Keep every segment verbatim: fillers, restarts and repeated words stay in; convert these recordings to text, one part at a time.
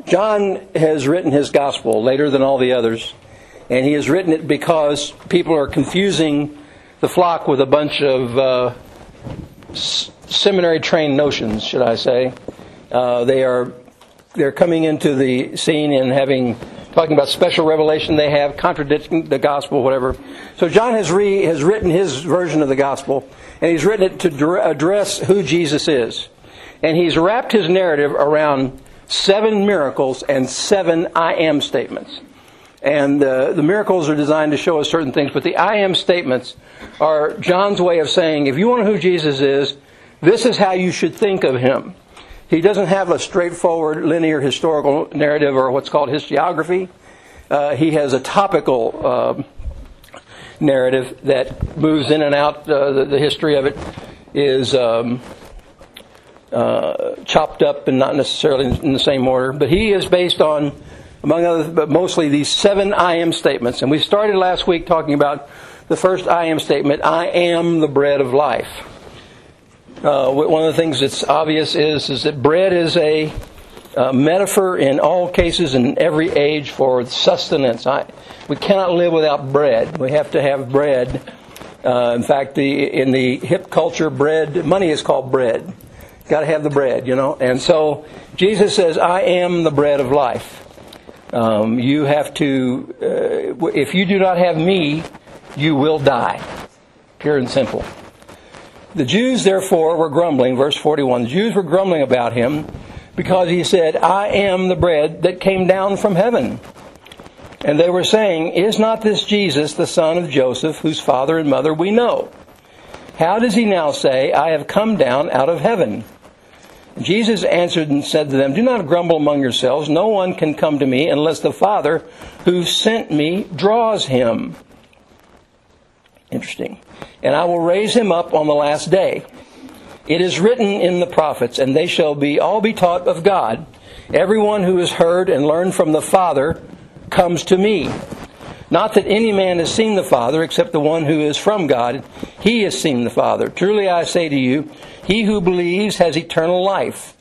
John has written his gospel later than all the others, and he has written it because people are confusing the flock with a bunch of uh, s- seminary-trained notions, should I say. Uh, they are they're coming into the scene and having talking about special revelation they have, contradicting the gospel, whatever. So John has re, has written his version of the gospel, and he's written it to dr- address who Jesus is. And he's wrapped his narrative around seven miracles and seven I am statements. And uh, the miracles are designed to show us certain things, but the I am statements are John's way of saying, if you want to know who Jesus is, this is how you should think of him. He doesn't have a straightforward linear historical narrative or what's called historiography. Uh, he has a topical uh, narrative that moves in and out. Uh, the, the history of it is um, uh, chopped up and not necessarily in the same order. But he is based on, among other, but mostly these seven I am statements. And we started last week talking about the first I am statement, I am the bread of life. Uh, one of the things that's obvious is, is that bread is a uh, metaphor in all cases in every age for sustenance. I, we cannot live without bread. We have to have bread. Uh, in fact, the in the hip culture, bread, money is called bread. Got to have the bread, you know. And so Jesus says, I am the bread of life. Um, you have to, uh, if you do not have me, you will die. Pure and simple. The Jews, therefore, were grumbling, verse forty-one, the Jews were grumbling about him because he said, I am the bread that came down from heaven. And they were saying, is not this Jesus, the son of Joseph, whose father and mother we know? How does he now say, I have come down out of heaven? And Jesus answered and said to them, do not grumble among yourselves. No one can come to me unless the Father who sent me draws him. Interesting. And I will raise him up on the last day. It is written in the prophets, and they shall be all be taught of God. Everyone who has heard and learned from the Father comes to me. Not that any man has seen the Father, except the one who is from God. He has seen the Father. Truly I say to you, he who believes has eternal life.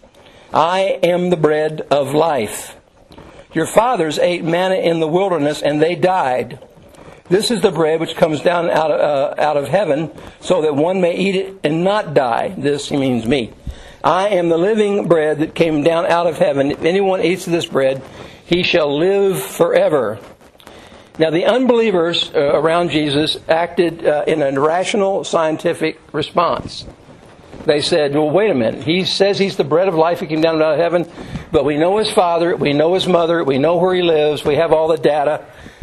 I am the bread of life. Your fathers ate manna in the wilderness, and they died. This is the bread which comes down out of, uh, out of heaven, so that one may eat it and not die. This means me. I am the living bread that came down out of heaven. If anyone eats of this bread, he shall live forever. Now, the unbelievers uh, around Jesus acted uh, in a rational, scientific response. They said, well, wait a minute. He says he's the bread of life. He came down out of heaven. But we know his father. We know his mother. We know where he lives. We have all the data.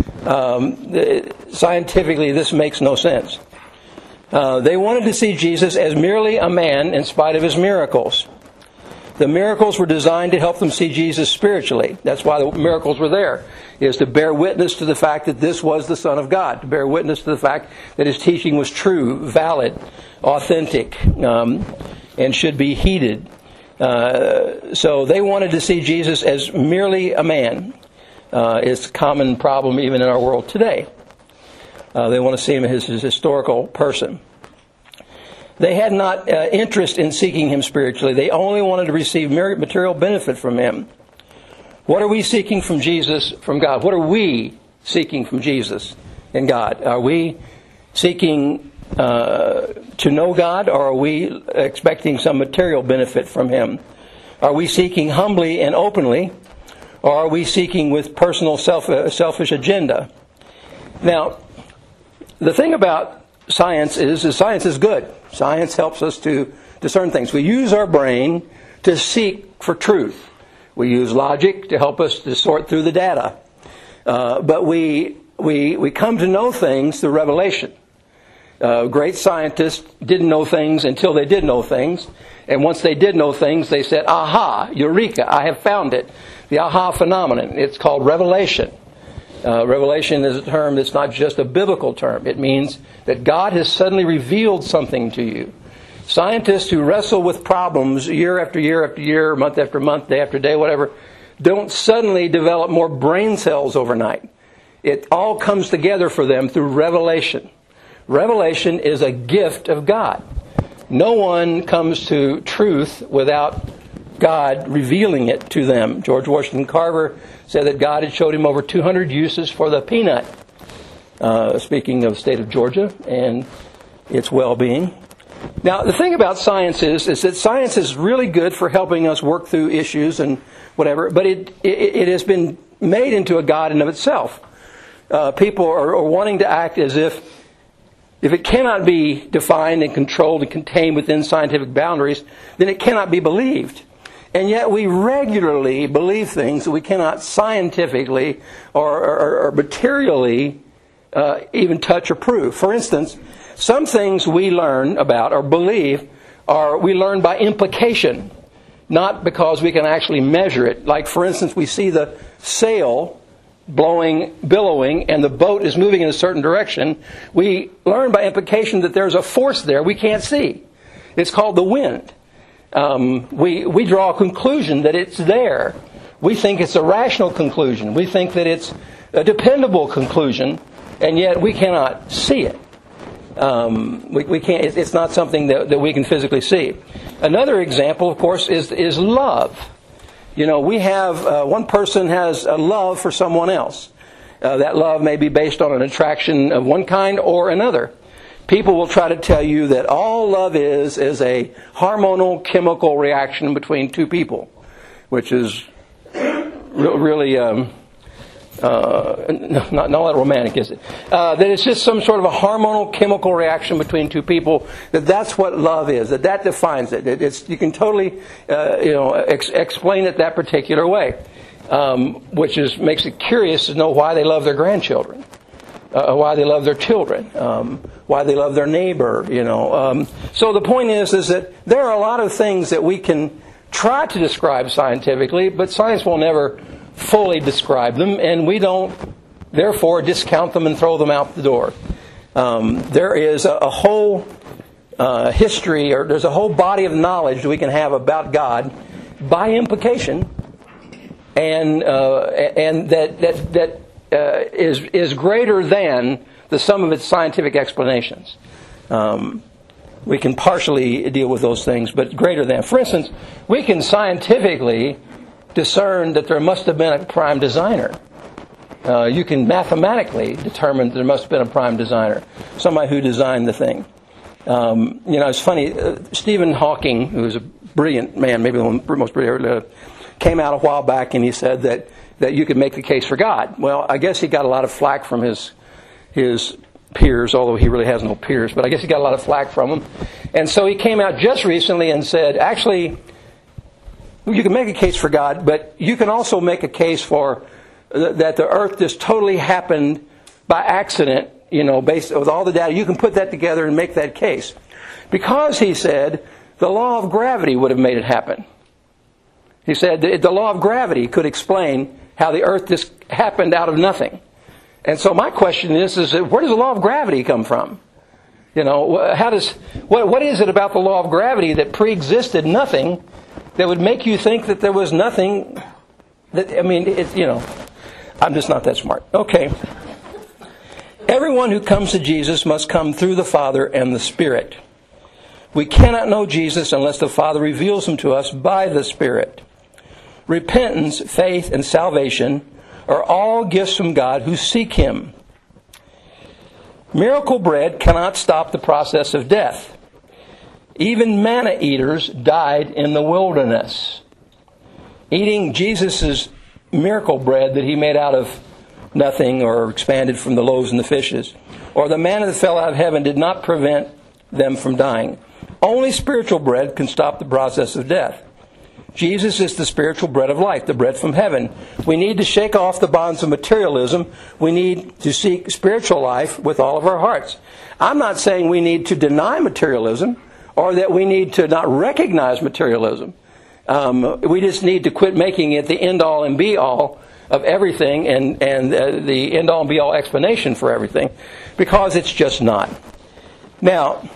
Um, scientifically, this makes no sense. Uh, they wanted to see Jesus as merely a man in spite of his miracles. The miracles were designed to help them see Jesus spiritually. That's why the miracles were there, is to bear witness to the fact that this was the Son of God, to bear witness to the fact that his teaching was true, valid, authentic, um, and should be heeded. Uh, so they wanted to see Jesus as merely a man. Uh, it's a common problem even in our world today. Uh, they want to see him as a historical person. They had not uh, interest in seeking him spiritually. They only wanted to receive material benefit from him. What are we seeking from Jesus, from God? What are we seeking from Jesus and God? Are we seeking uh, to know God, or are we expecting some material benefit from him? Are we seeking humbly and openly, or are we seeking with personal self, uh, selfish agenda? Now, the thing about science is, is science is good. Science helps us to discern things. We use our brain to seek for truth. We use logic to help us to sort through the data. Uh, but we, we, we come to know things through revelation. Uh, great scientists didn't know things until they did know things. And once they did know things, they said, aha, eureka, I have found it. The aha phenomenon. It's called revelation. Uh, revelation is a term that's not just a biblical term. It means that God has suddenly revealed something to you. Scientists who wrestle with problems year after year after year, month after month, day after day, whatever, don't suddenly develop more brain cells overnight. It all comes together for them through revelation. Revelation is a gift of God. No one comes to truth without God revealing it to them. George Washington Carver said that God had showed him over two hundred uses for the peanut, uh, speaking of the state of Georgia and its well-being. Now, the thing about science is, is that science is really good for helping us work through issues and whatever, but it, it, it has been made into a god in of itself. Uh, people are, are wanting to act as if if it cannot be defined and controlled and contained within scientific boundaries, then it cannot be believed. And yet we regularly believe things that we cannot scientifically or, or, or materially uh, even touch or prove. For instance, some things we learn about or believe are we learn by implication, not because we can actually measure it. Like, for instance, we see the sail blowing, billowing, and the boat is moving in a certain direction. We learn by implication that there's a force there we can't see. It's called the wind. Um, we, we draw a conclusion that it's there. We think it's a rational conclusion. We think that it's a dependable conclusion, and yet we cannot see it. Um, we, we can't. It's not something that, that we can physically see. Another example, of course, is is love. You know, we have uh, one person has a love for someone else. Uh, that love may be based on an attraction of one kind or another. People will try to tell you that all love is is a hormonal chemical reaction between two people, which is re- really. Um, Uh, not, not all that romantic, is it? Uh, that it's just some sort of a hormonal chemical reaction between two people. That that's what love is. That that defines it. it it's you can totally, uh, you know, ex- explain it that particular way, um, which is makes it curious to know why they love their grandchildren, uh, why they love their children, um, why they love their neighbor. You know. Um, so the point is, is that there are a lot of things that we can try to describe scientifically, but science will never fully describe them, and we don't, therefore, discount them and throw them out the door. Um, there is a, a whole uh, history, or there's a whole body of knowledge we can have about God by implication, and uh, and that that that uh, is is greater than the sum of its scientific explanations. Um, we can partially deal with those things, but greater than. For instance, we can scientifically discern that there must have been a prime designer. Uh, you can mathematically determine that there must have been a prime designer, somebody who designed the thing. Um, you know, it's funny. Uh, Stephen Hawking, who was a brilliant man, maybe the most brilliant, uh, came out a while back and he said that that you could make the case for God. Well, I guess he got a lot of flack from his his peers, although he really has no peers. But I guess he got a lot of flack from them, and so he came out just recently and said, actually, you can make a case for God, but you can also make a case for uh, that the earth just totally happened by accident, you know, based with all the data. You can put that together and make that case. Because, he said, the law of gravity would have made it happen. He said that the law of gravity could explain how the earth just happened out of nothing. And so my question is, is where does the law of gravity come from? You know, how does what what is it about the law of gravity that pre-existed nothing that would make you think that there was nothing that, I mean, it's, you know, I'm just not that smart. Okay. Everyone who comes to Jesus must come through the Father and the Spirit. We cannot know Jesus unless the Father reveals him to us by the Spirit. Repentance, faith, and salvation are all gifts from God who seek him. Miracle bread cannot stop the process of death. Even manna eaters died in the wilderness. Eating Jesus' miracle bread that he made out of nothing or expanded from the loaves and the fishes, or the manna that fell out of heaven, did not prevent them from dying. Only spiritual bread can stop the process of death. Jesus is the spiritual bread of life, the bread from heaven. We need to shake off the bonds of materialism. We need to seek spiritual life with all of our hearts. I'm not saying we need to deny materialism, or that we need to not recognize materialism. Um, we just need to quit making it the end-all and be-all of everything and, and uh, the end-all and be-all explanation for everything, because it's just not. Now,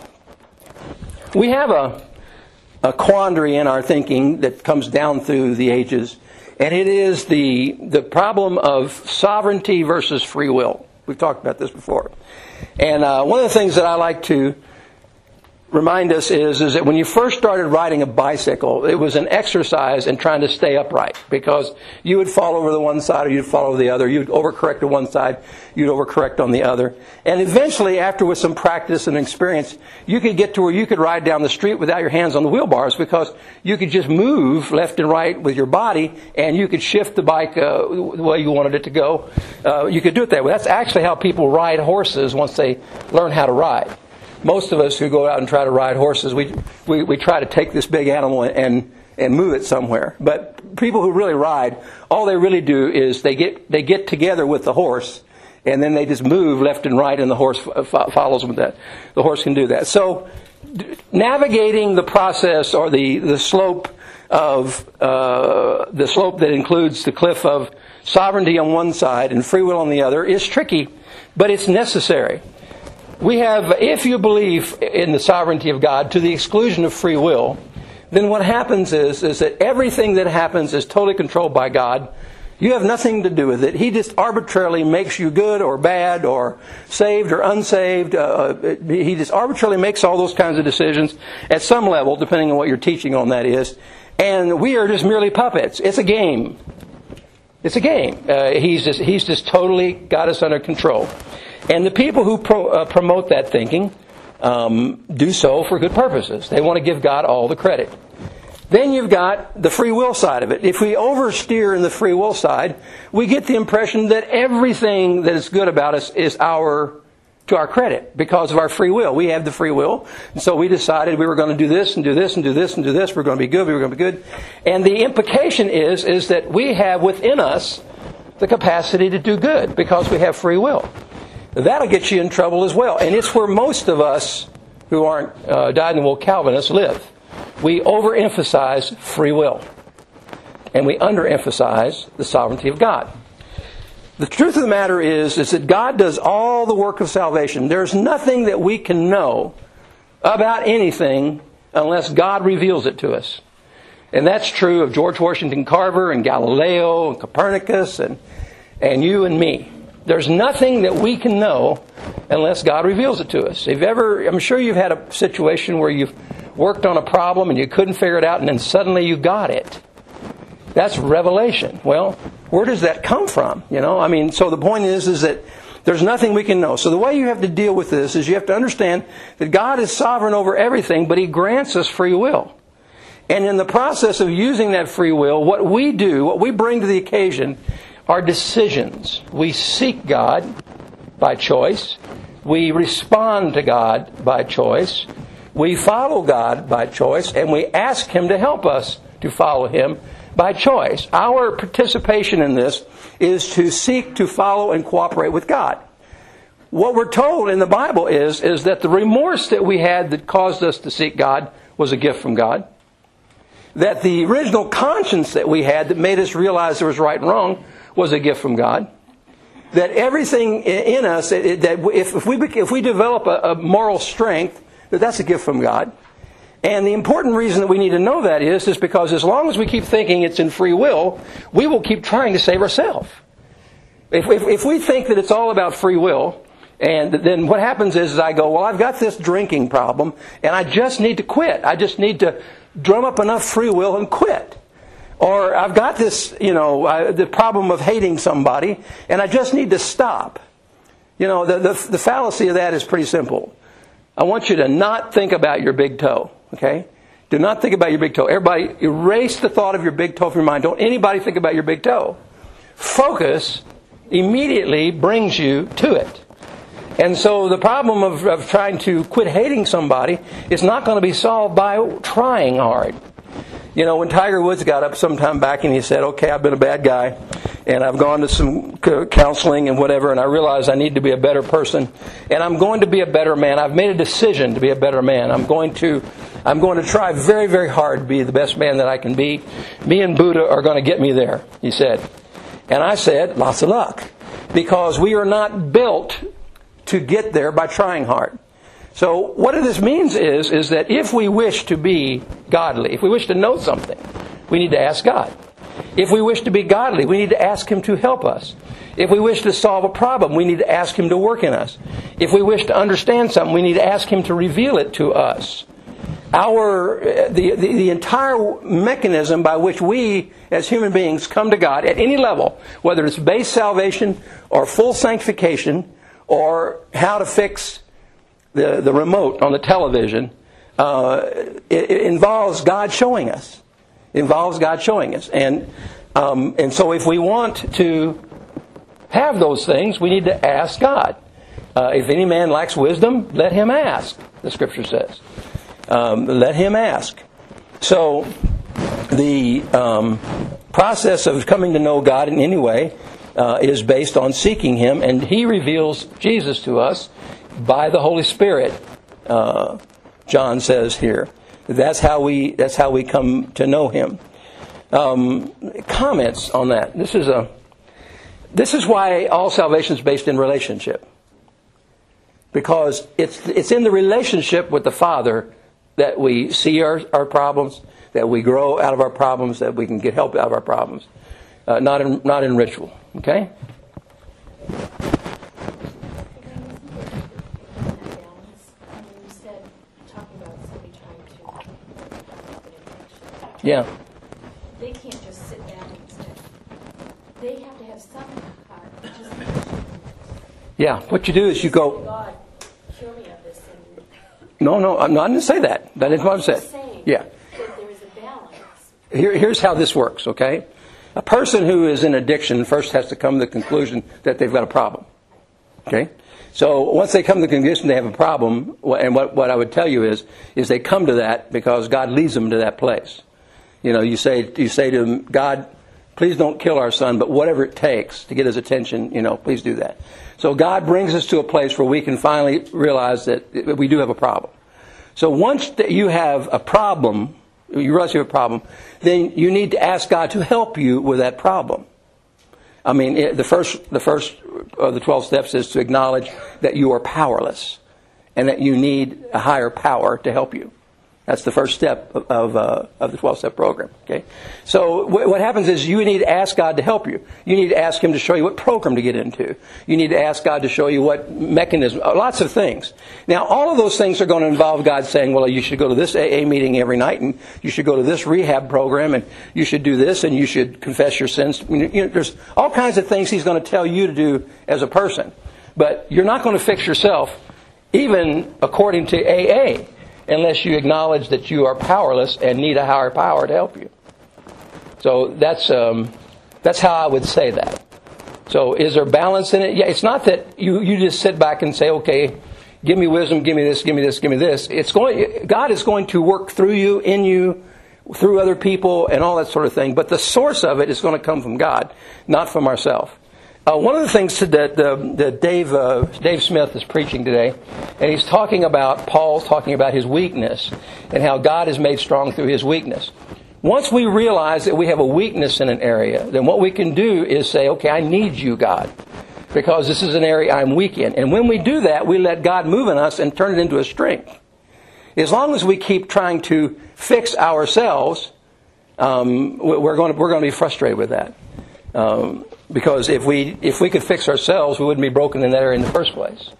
we have a, a quandary in our thinking that comes down through the ages, and it is the, the problem of sovereignty versus free will. We've talked about this before. And uh, one of the things that I like to remind us is, is that when you first started riding a bicycle, it was an exercise in trying to stay upright, because you would fall over the one side or you'd fall over the other. You'd overcorrect to one side, you'd overcorrect on the other. And eventually, after with some practice and experience, you could get to where you could ride down the street without your hands on the wheel bars, because you could just move left and right with your body, and you could shift the bike uh, the way you wanted it to go. Uh, you could do it that way. That's actually how people ride horses once they learn how to ride. Most of us who go out and try to ride horses, we, we, we try to take this big animal and, and move it somewhere. But people who really ride, all they really do is they get they get together with the horse, and then they just move left and right, and the horse follows them with that. The horse can do that. So navigating the process, or the, the slope of uh, the slope that includes the cliff of sovereignty on one side and free will on the other, is tricky, but it's necessary. We have, if you believe in the sovereignty of God to the exclusion of free will, then what happens is, is that everything that happens is totally controlled by God. You have nothing to do with it. He just arbitrarily makes you good or bad or saved or unsaved. Uh, he just arbitrarily makes all those kinds of decisions at some level, depending on what your teaching on that is. And we are just merely puppets. It's a game. It's a game. Uh, he's just, he's just totally got us under control. And the people who pro, uh, promote that thinking um, do so for good purposes. They want to give God all the credit. Then you've got the free will side of it. If we oversteer in the free will side, we get the impression that everything that is good about us is our to our credit because of our free will. We have the free will, and so we decided we were going to do this and do this and do this and do this. We're going to be good. We were going to be good. And the implication is is that we have within us the capacity to do good because we have free will. That'll get you in trouble as well. And it's where most of us who aren't uh, dyed-in-the-wool Calvinists live. We overemphasize free will. And we underemphasize the sovereignty of God. The truth of the matter is, is that God does all the work of salvation. There's nothing that we can know about anything unless God reveals it to us. And that's true of George Washington Carver and Galileo and Copernicus and, and you and me. There's nothing that we can know unless God reveals it to us. If ever, I'm sure you've had a situation where you've worked on a problem and you couldn't figure it out and then suddenly you got it. That's revelation. Well, where does that come from? You know, I mean, so the point is, is that there's nothing we can know. So the way you have to deal with this is you have to understand that God is sovereign over everything, but He grants us free will. And in the process of using that free will, what we do, what we bring to the occasion, are decisions. We seek God by choice. We respond to God by choice. We follow God by choice. And we ask Him to help us to follow Him by choice. Our participation in this is to seek to follow and cooperate with God. What we're told in the Bible is, is that the remorse that we had that caused us to seek God was a gift from God. That the original conscience that we had that made us realize there was right and wrong was a gift from God. That everything in us, that if we if we develop a moral strength, that that's a gift from God. And the important reason that we need to know that is, is because as long as we keep thinking it's in free will, we will keep trying to save ourselves. If, if, if we think that it's all about free will, and then what happens is, is I go, well, I've got this drinking problem, and I just need to quit. I just need to drum up enough free will and quit. Or I've got this, you know, uh, the problem of hating somebody, and I just need to stop. You know, the, the, the fallacy of that is pretty simple. I want you to not think about your big toe, okay? Do not think about your big toe. Everybody, erase the thought of your big toe from your mind. Don't anybody think about your big toe. Focus immediately brings you to it. And so the problem of, of trying to quit hating somebody is not going to be solved by trying hard. You know, when Tiger Woods got up sometime back and he said, okay, I've been a bad guy, and I've gone to some counseling and whatever, and I realize I need to be a better person, and I'm going to be a better man. I've made a decision to be a better man. I'm going to I'm going to try very, very hard to be the best man that I can be. Me and Buddha are going to get me there, he said. And I said, lots of luck, because we are not built to get there by trying hard. So what this means is, is that if we wish to be godly, if we wish to know something, we need to ask God. If we wish to be godly, we need to ask Him to help us. If we wish to solve a problem, we need to ask Him to work in us. If we wish to understand something, we need to ask Him to reveal it to us. Our the, the, the entire mechanism by which we, as human beings, come to God at any level, whether it's base salvation or full sanctification or how to fix the, the remote on the television, uh, it, it involves God showing us. It involves God showing us. And, um, and so if we want to have those things, we need to ask God. Uh, if any man lacks wisdom, let him ask, the Scripture says. Um, let him ask. So the um, process of coming to know God in any way uh, is based on seeking Him, and He reveals Jesus to us by the Holy Spirit. Uh, John says here, that's how we that's how we come to know Him. Um, comments on that. This is a this is why all salvation is based in relationship, because it's it's in the relationship with the Father that we see our, our problems, that we grow out of our problems, that we can get help out of our problems. Uh, not in not in ritual. Okay? Yeah. They can't just sit down and say. They have to have some heart. Just yeah. What you do is you go. God, cure me of this. And No, no, I'm not, I didn't say that. That is what I said. Yeah. that there is a balance. Here, here's how this works, okay? A person who is in addiction first has to come to the conclusion that they've got a problem. Okay? So once they come to the conclusion they have a problem, and what, what I would tell you is, is they come to that because God leads them to that place. You know, you say you say to him, God, please don't kill our son, but whatever it takes to get his attention, you know, please do that. So God brings us to a place where we can finally realize that we do have a problem. So once that you have a problem, you realize you have a problem, then you need to ask God to help you with that problem. I mean, it, the first the first of the twelve steps is to acknowledge that you are powerless and that you need a higher power to help you. That's the first step of of, uh, of the twelve-step program. Okay, so w- what happens is you need to ask God to help you. You need to ask Him to show you what program to get into. You need to ask God to show you what mechanism. Lots of things. Now, all of those things are going to involve God saying, "Well, you should go to this A A meeting every night, and you should go to this rehab program, and you should do this, and you should confess your sins." You know, there's all kinds of things He's going to tell you to do as a person, but you're not going to fix yourself, even according to A A. Unless you acknowledge that you are powerless and need a higher power to help you. So that's um, that's how I would say that. So is there balance in it? Yeah, it's not that you, you just sit back and say, okay, give me wisdom, give me this, give me this, give me this. It's going. God is going to work through you, in you, through other people, and all that sort of thing. But the source of it is going to come from God, not from ourselves. Uh, one of the things that, uh, that Dave uh, Dave Smith is preaching today, and he's talking about, Paul's talking about his weakness and how God is made strong through his weakness. Once we realize that we have a weakness in an area, then what we can do is say, okay, I need you, God, because this is an area I'm weak in. And when we do that, we let God move in us and turn it into a strength. As long as we keep trying to fix ourselves, um, we're going to, we're going to be frustrated with that. Um, because if we if we could fix ourselves, we wouldn't be broken in that area in the first place.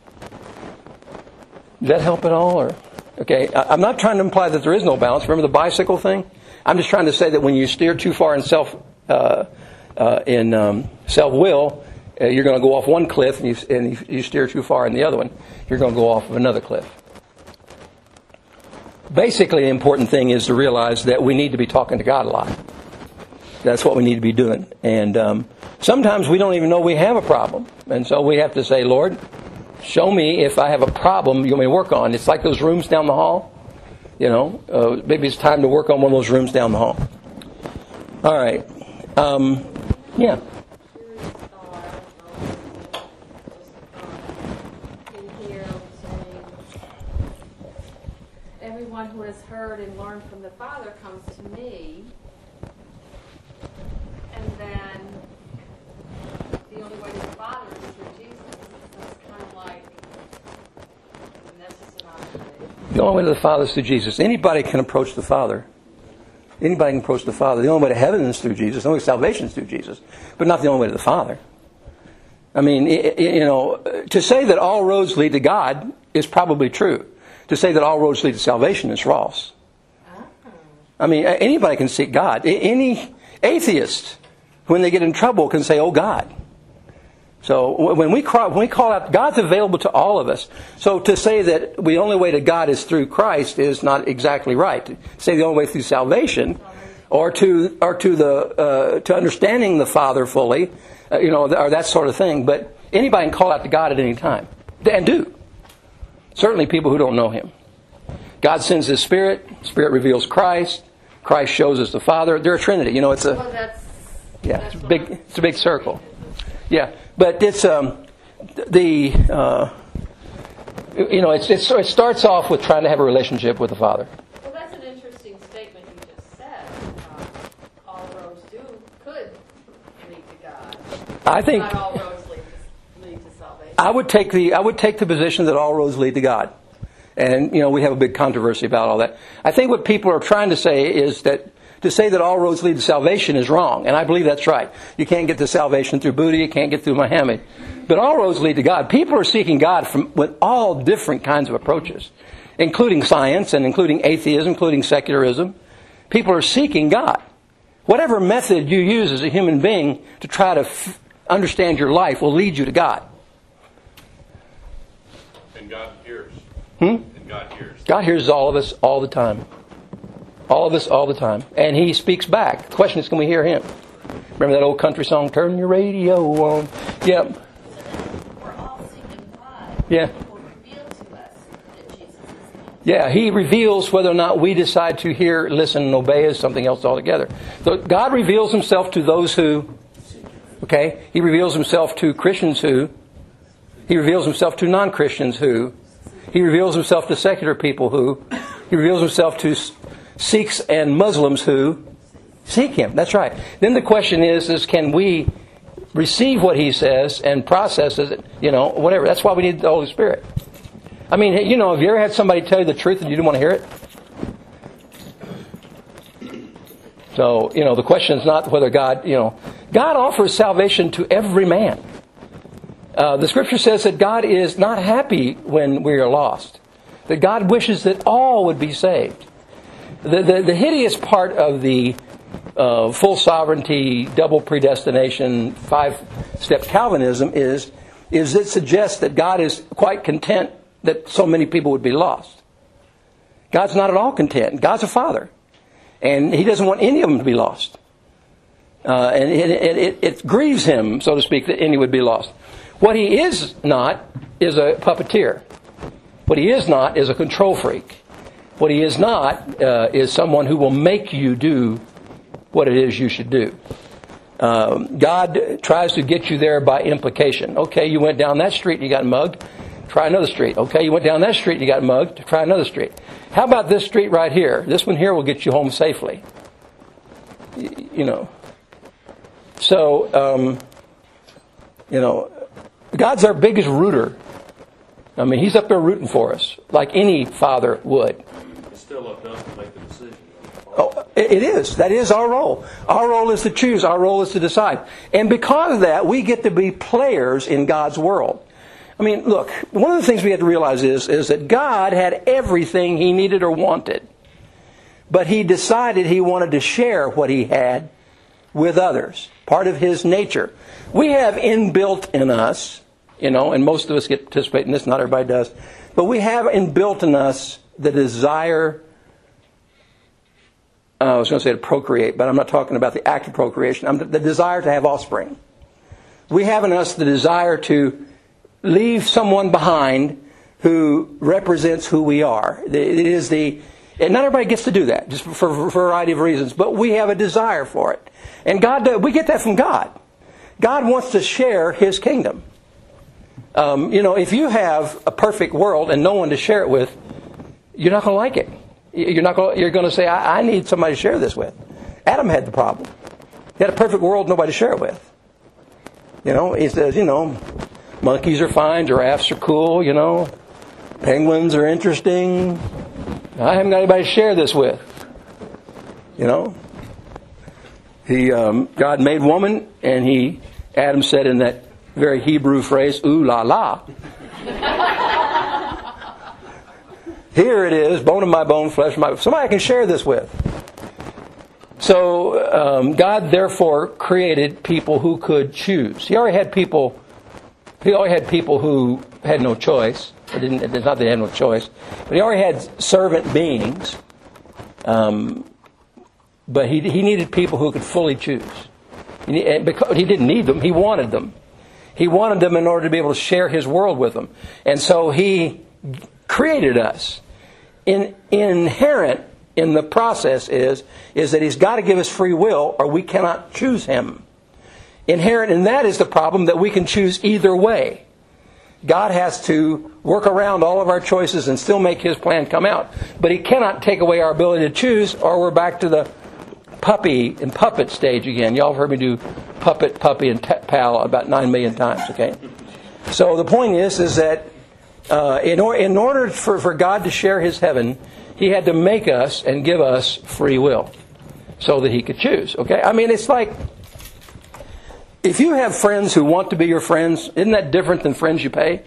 Does that help at all? Or okay, I'm not trying to imply that there is no balance. Remember the bicycle thing? I'm just trying to say that when you steer too far in self uh, uh, in um, self will, uh, you're going to go off one cliff, and you, and you steer too far in the other one, you're going to go off of another cliff. Basically, the important thing is to realize that we need to be talking to God a lot. That's what we need to be doing. And um, sometimes we don't even know we have a problem. And so we have to say, Lord, show me if I have a problem you want me to work on. It's like those rooms down the hall. You know, uh, maybe it's time to work on one of those rooms down the hall. All right. Um, yeah. Everyone who has heard and learned from the Father comes to me. And then the only way to the Father is through Jesus. That's kind of like, I mean, that's just an observation. The only way to the Father is through Jesus. Anybody can approach the Father. Anybody can approach the Father. The only way to heaven is through Jesus. The only way to salvation is through Jesus. But not the only way to the Father. I mean, you know, to say that all roads lead to God is probably true. To say that all roads lead to salvation is false. I mean, anybody can seek God. Any atheist, when they get in trouble, can say, oh, God. So when we cry, when we call out, God's available to all of us. So to say that the only way to God is through Christ is not exactly right. To say the only way through salvation, or to or to the uh, to understanding the Father fully, uh, you know, or that sort of thing. But anybody can call out to God at any time, and do. Certainly, people who don't know Him. God sends His Spirit. Spirit reveals Christ. Christ shows us the Father. They're a Trinity. You know, it's a Well, that's, yeah, that's it's a what big I'm- it's a big circle. Yeah, but it's um the uh, you know it's, it's it starts off with trying to have a relationship with the Father. Well, that's an interesting statement you just said. Um, all roads do could lead to God. I think Not all roads lead to, lead to salvation. I would take the I would take the position that all roads lead to God, and you know we have a big controversy about all that. I think what people are trying to say is that to say that all roads lead to salvation is wrong, and I believe that's right. You can't get to salvation through Buddha, you can't get through Muhammad, but all roads lead to God. People are seeking God from with all different kinds of approaches, including science and including atheism, including secularism. People are seeking God. Whatever method you use as a human being to try to f- understand your life will lead you to God. And God hears. Hmm? And God hears. God hears all of us all the time. All of us all the time. And He speaks back. The question is, can we hear Him? Remember that old country song, Turn Your Radio On? Yep. We're all seeking God. Yeah. He will reveal to us that Jesus is King. Yeah, He reveals whether or not we decide to hear, listen, and obey is something else altogether. So God reveals Himself to those who, okay, He reveals Himself to Christians who, He reveals Himself to non-Christians who, He reveals Himself to secular people who, He reveals Himself to Sikhs and Muslims who seek Him. That's right. Then the question is, is can we receive what He says and process it, you know, whatever. That's why we need the Holy Spirit. I mean, you know, have you ever had somebody tell you the truth and you didn't want to hear it? So, you know, the question is not whether God, you know, God offers salvation to every man. Uh, the Scripture says that God is not happy when we are lost. That God wishes that all would be saved. The, the, the hideous part of the uh, full sovereignty, double predestination, five-step Calvinism is, is it suggests that God is quite content that so many people would be lost. God's not at all content. God's a Father. And He doesn't want any of them to be lost. Uh, and it, it, it, it grieves Him, so to speak, that any would be lost. What He is not is a puppeteer. What He is not is a control freak. What He is not uh, is someone who will make you do what it is you should do. Um, God tries to get you there by implication. Okay, you went down that street and you got mugged. Try another street. Okay, you went down that street and you got mugged. Try another street. How about this street right here? This one here will get you home safely. Y- you know. So, um, you know, God's our biggest rooter. I mean, He's up there rooting for us, like any father would. It's still up to us to make the decision. Oh, it is. That is our role. Our role is to choose. Our role is to decide. And because of that, we get to be players in God's world. I mean, look, one of the things we have to realize is, is that God had everything He needed or wanted. But He decided He wanted to share what He had with others. Part of His nature. We have inbuilt in us, you know, and most of us get to participate in this, not everybody does. But we have inbuilt in us the desire, uh, I was going to say to procreate, but I'm not talking about the act of procreation. I'm the desire to have offspring. We have in us the desire to leave someone behind who represents who we are. It is the, and not everybody gets to do that, just for, for a variety of reasons, but we have a desire for it. And God, we get that from God. God wants to share His kingdom. Um, you know, if you have a perfect world and no one to share it with, you're not going to like it. You're not going. You're going to say, I, I need somebody to share this with. Adam had the problem. He had a perfect world, nobody to share it with. You know, he says, you know, monkeys are fine, giraffes are cool, you know, penguins are interesting. I haven't got anybody to share this with. You know? He, um, God made woman, and he, Adam said in that very Hebrew phrase, ooh la la. Here it is, bone of my bone, flesh of my... Somebody I can share this with. So, um, God therefore created people who could choose. He already had people... He already had people who had no choice. It didn't, it's not that they had no choice. But he already had servant beings. Um, but he he needed people who could fully choose. He, and because he didn't need them, he wanted them. He wanted them in order to be able to share his world with them. And so he created us. In, inherent in the process is, is that he's got to give us free will or we cannot choose him. Inherent in that is the problem that we can choose either way. God has to work around all of our choices and still make his plan come out. But he cannot take away our ability to choose, or we're back to the puppy and puppet stage again. Y'all have heard me do puppet, puppy, and t- pal about nine million times, okay? So the point is, is that uh, in, or, in order for, for God to share his heaven, he had to make us and give us free will so that he could choose, okay? I mean, it's like... If you have friends who want to be your friends, isn't that different than friends you pay?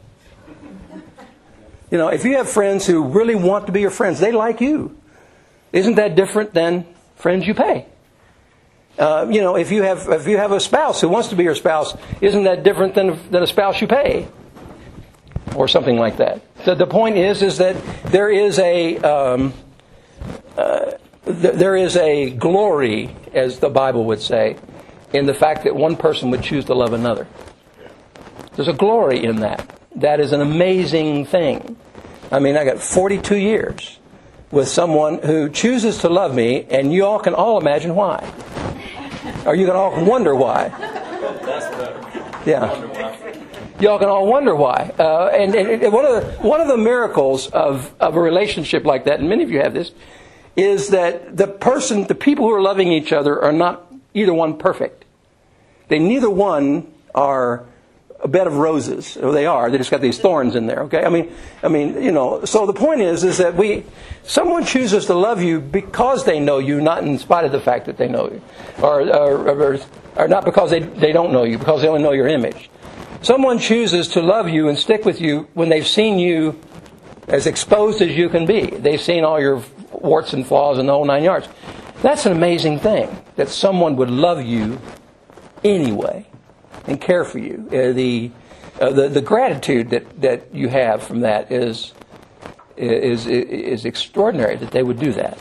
You know, if you have friends who really want to be your friends, they like you. Isn't that different than friends you pay? Uh, you know, if you have if you have a spouse who wants to be your spouse, isn't that different than than a spouse you pay? Or something like that. So the point is, is that there is a um, uh, th- there is a glory, as the Bible would say, in the fact that one person would choose to love another. There's a glory in that. That is an amazing thing. I mean, I got forty-two years with someone who chooses to love me, and you all can all imagine why. Or you can all wonder why. That's better. Yeah. You all can all wonder why. Uh, and, and one of the one of the miracles of, of a relationship like that, and many of you have this, is that the person, the people who are loving each other are not either one perfect. They neither one are a bed of roses. Or they are. They just got these thorns in there. Okay. I mean, I mean, you know. So the point is, is that we, someone chooses to love you because they know you, not in spite of the fact that they know you, or or, or, or not because they they don't know you, because they only know your image. Someone chooses to love you and stick with you when they've seen you as exposed as you can be. They've seen all your warts and flaws and the whole nine yards. That's an amazing thing, that someone would love you anyway and care for you. Uh, the, uh, the the gratitude that, that you have from that is is is extraordinary, that they would do that.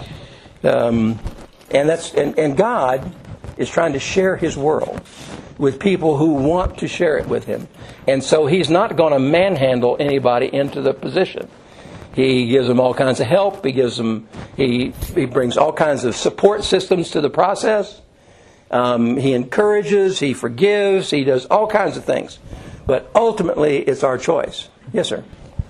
Um, and that's and, and God is trying to share his world with people who want to share it with him. And so he's not going to manhandle anybody into the position. He gives them all kinds of help. He gives them. He he brings all kinds of support systems to the process. Um, he encourages. He forgives. He does all kinds of things. But ultimately, it's our choice. Yes, sir.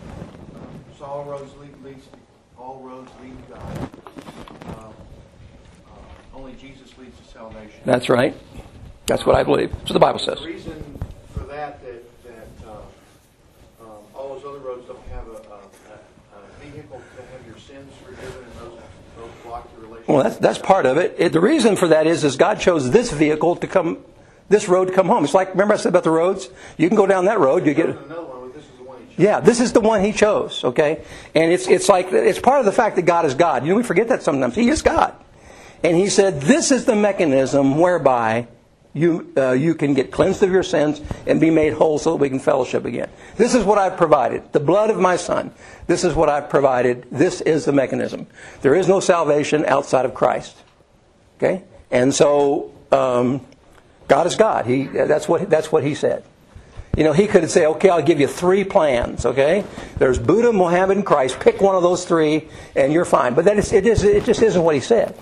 So all roads lead, leads all roads lead to God. Um, uh, only Jesus leads to salvation. That's right. That's what I believe. That's what the Bible says. The reason for that that that uh, um, all those other roads don't have a, a, a vehicle to have your sins forgiven, and those, those block the relationship. Well, that's that's part of it. it. The reason for that is, is God chose this vehicle to come, this road to come home. It's like, remember I said about the roads? You can go down that road. You get another one, but this is the one he chose. Yeah, this is the one he chose. Okay, and it's it's like it's part of the fact that God is God. You know, we forget that sometimes. He is God, and he said this is the mechanism whereby you uh, you can get cleansed of your sins and be made whole so that we can fellowship again. This is what I've provided. The blood of my Son. This is what I've provided. This is the mechanism. There is no salvation outside of Christ. Okay? And so um, God is God. He that's what that's what he said. You know, he could say, okay, I'll give you three plans, okay? There's Buddha, Muhammad, and Christ. Pick one of those three and you're fine. But that is, it, is, it just isn't what he said.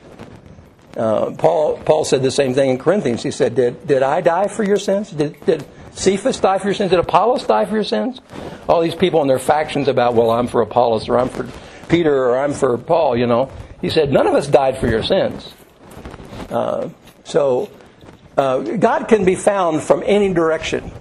Uh, Paul Paul said the same thing in Corinthians. He said, did did I die for your sins? Did, did Cephas die for your sins? Did Apollos die for your sins? All these people in their factions about, well, I'm for Apollos, or I'm for Peter, or I'm for Paul, you know. He said, none of us died for your sins. Uh, so, uh, God can be found from any direction.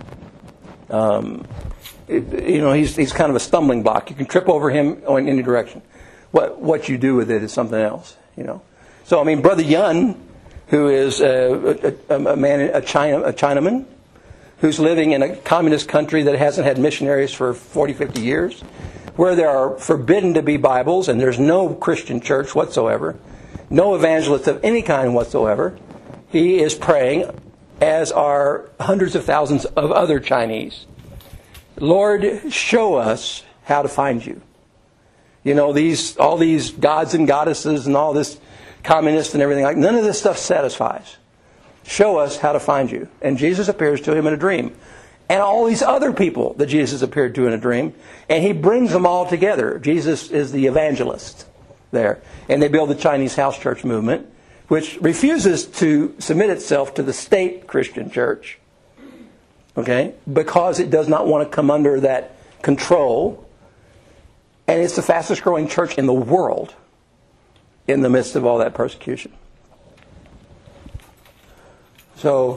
Um, it, you know, he's he's kind of a stumbling block. You can trip over him in any direction. What what you do with it is something else. You know, so I mean, Brother Yun, who is a, a, a man, a China, a Chinaman, who's living in a communist country that hasn't had missionaries for forty, fifty years, where there are forbidden to be Bibles and there's no Christian church whatsoever, no evangelists of any kind whatsoever. He is praying, as are hundreds of thousands of other Chinese. Lord, show us how to find you. You know, these all these gods and goddesses and all this communist and everything, like none of this stuff satisfies. Show us how to find you. And Jesus appears to him in a dream. And all these other people that Jesus appeared to in a dream. And he brings them all together. Jesus is the evangelist there. And they build the Chinese house church movement, which refuses to submit itself to the state Christian church. Okay? Because it does not want to come under that control. And it's the fastest growing church in the world in the midst of all that persecution. So,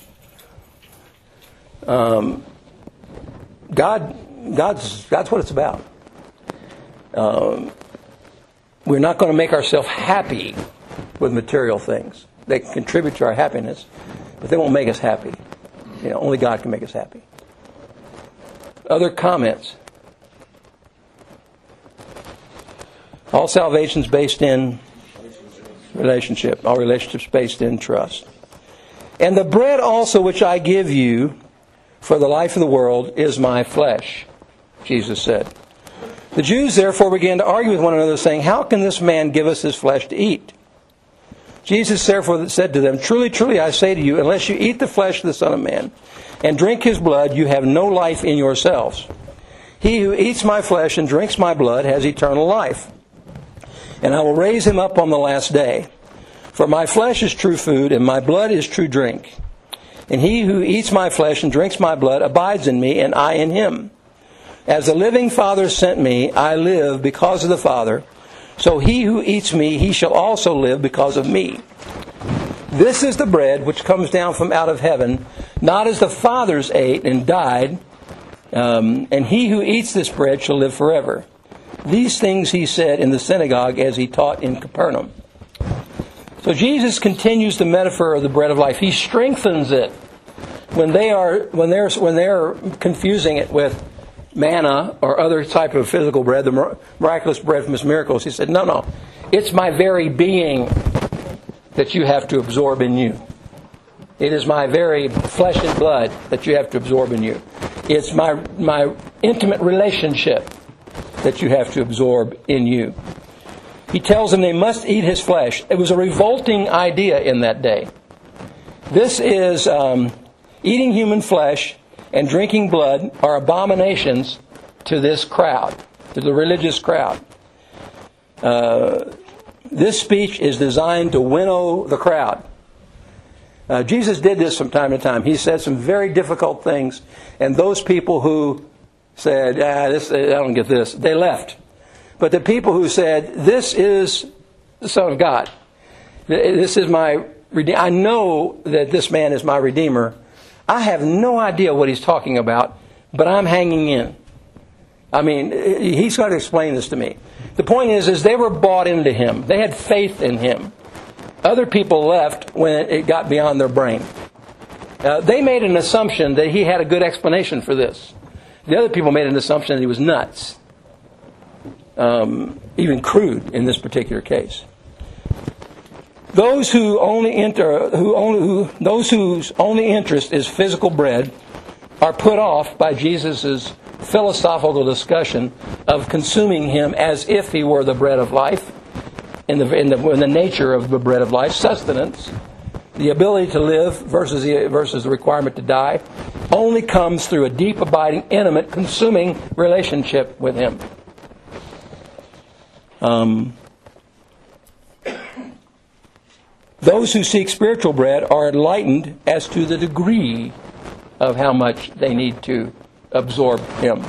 um, God, God's, God's what it's about. Um, we're not going to make ourselves happy with material things. They can contribute to our happiness, but they won't make us happy. You know, only God can make us happy. Other comments? All salvation's based in relationship. All relationships based in trust. And the bread also which I give you for the life of the world is my flesh, Jesus said. The Jews therefore began to argue with one another, saying, how can this man give us his flesh to eat? Jesus therefore said to them, truly, truly, I say to you, unless you eat the flesh of the Son of Man and drink his blood, you have no life in yourselves. He who eats my flesh and drinks my blood has eternal life, and I will raise him up on the last day. For my flesh is true food, and my blood is true drink. And he who eats my flesh and drinks my blood abides in me, and I in him. As the living Father sent me, I live because of the Father. So he who eats me, he shall also live because of me. This is the bread which comes down from out of heaven, not as the fathers ate and died, um, and he who eats this bread shall live forever. These things he said in the synagogue as he taught in Capernaum. So Jesus continues the metaphor of the bread of life. He strengthens it when they are when they're when they're confusing it with manna or other type of physical bread, the miraculous bread from his miracles. He said, "No, no, it's my very being that you have to absorb in you. It is my very flesh and blood that you have to absorb in you. It's my my intimate relationship that you have to absorb in you." He tells them they must eat his flesh. It was a revolting idea in that day. This is um, eating human flesh and drinking blood are abominations to this crowd, to the religious crowd. Uh, this speech is designed to winnow the crowd. Uh, Jesus did this from time to time. He said some very difficult things, and those people who said, ah, this, I don't get this, they left. But the people who said, this is the Son of God, this is my Redeemer, I know that this man is my Redeemer, I have no idea what he's talking about, but I'm hanging in. I mean, he's got to explain this to me. The point is, is they were bought into him. They had faith in him. Other people left when it got beyond their brain. Uh, they made an assumption that he had a good explanation for this. The other people made an assumption that he was nuts. Um, even crude in this particular case. Those who only enter, who only, who, those whose only interest is physical bread, are put off by Jesus' philosophical discussion of consuming him as if he were the bread of life, in the in the, in the nature of the bread of life, sustenance. The ability to live versus the versus the requirement to die only comes through a deep, abiding, intimate, consuming relationship with him. Um, those who seek spiritual bread are enlightened as to the degree of how much they need to absorb him.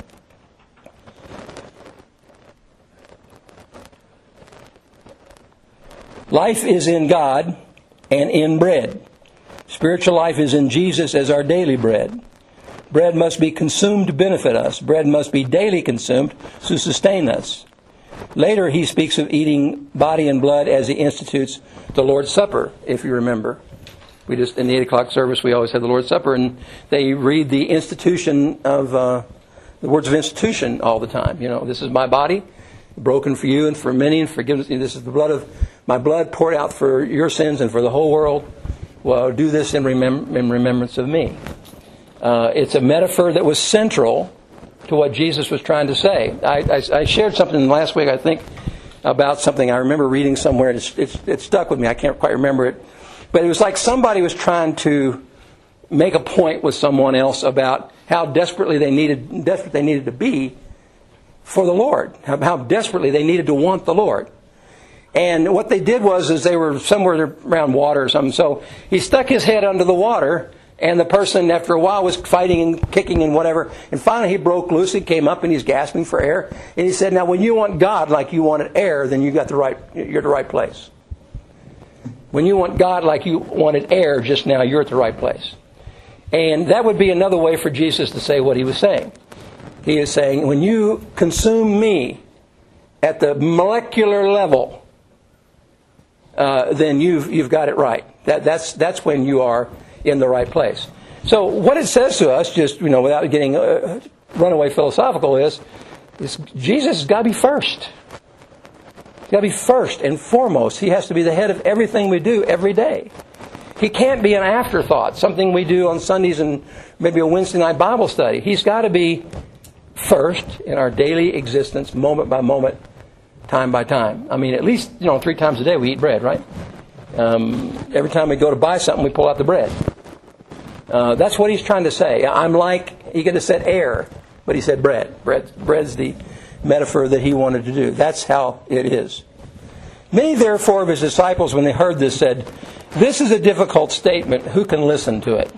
Life is in God and in bread. Spiritual life is in Jesus as our daily bread. Bread must be consumed to benefit us. Bread must be daily consumed to sustain us. Later, he speaks of eating body and blood as he institutes the Lord's Supper, if you remember. We just, in the eight o'clock service, we always had the Lord's Supper, and they read the institution of, uh, the words of institution all the time. You know, this is my body, broken for you and for many, and forgiveness. This is the blood of my blood poured out for your sins and for the whole world. Well, do this in, remem- in remembrance of me. Uh, it's a metaphor that was central to what Jesus was trying to say. I, I, I shared something last week, I think, about something I remember reading somewhere. It's, it's, it stuck with me. I can't quite remember it. But it was like somebody was trying to make a point with someone else about how desperately they needed, desperate they needed to be for the Lord. How, how desperately they needed to want the Lord. And what they did was, is they were somewhere around water or something. So he stuck his head under the water, and the person, after a while, was fighting and kicking and whatever. And finally, he broke loose. He came up, and he's gasping for air. And he said, "Now, when you want God like you wanted air, then you got the right. You're at the right place. When you want God like you wanted air just now, you're at the right place." And that would be another way for Jesus to say what he was saying. He is saying, when you consume me at the molecular level, uh, then you've you've got it right. That that's that's when you are in the right place. So what it says to us, just you know, without getting uh, runaway philosophical, is, is Jesus has got to be first. He's got to be first and foremost. He has to be the head of everything we do every day. He can't be an afterthought, something we do on Sundays and maybe a Wednesday night Bible study. He's got to be first in our daily existence, moment by moment, time by time. I mean, at least, you know, three times a day we eat bread, right? Um, every time we go to buy something, we pull out the bread. Uh, that's what he's trying to say. I'm like, he could have said air, but he said bread. Bread. Bread's the metaphor that he wanted to do. That's how it is. Many, therefore, of his disciples, when they heard this, said, "This is a difficult statement. Who can listen to it?"